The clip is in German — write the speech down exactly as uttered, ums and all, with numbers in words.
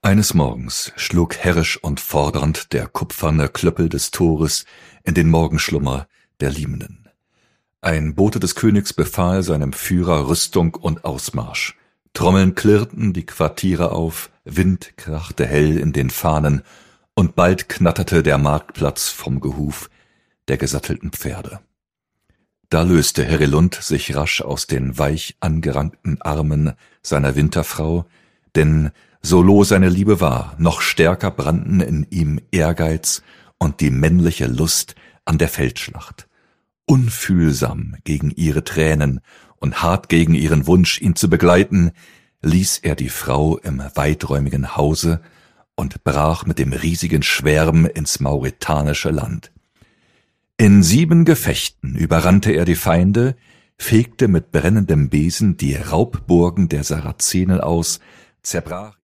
Eines Morgens schlug herrisch und fordernd der kupferne Klöppel des Tores in den Morgenschlummer der Liebenden. Ein Bote des Königs befahl seinem Führer Rüstung und Ausmarsch. Trommeln klirrten die Quartiere auf, Wind krachte hell in den Fahnen, und bald knatterte der Marktplatz vom Gehuf der gesattelten Pferde. Da löste Herilund sich rasch aus den weich angerankten Armen seiner Winterfrau, denn so loh seine Liebe war, noch stärker brannten in ihm Ehrgeiz und die männliche Lust an der Feldschlacht. Unfühlsam gegen ihre Tränen und hart gegen ihren Wunsch, ihn zu begleiten, ließ er die Frau im weiträumigen Hause und brach mit dem riesigen Schwärm ins mauretanische Land. In sieben Gefechten überrannte er die Feinde, fegte mit brennendem Besen die Raubburgen der Sarazenen aus, zerbrach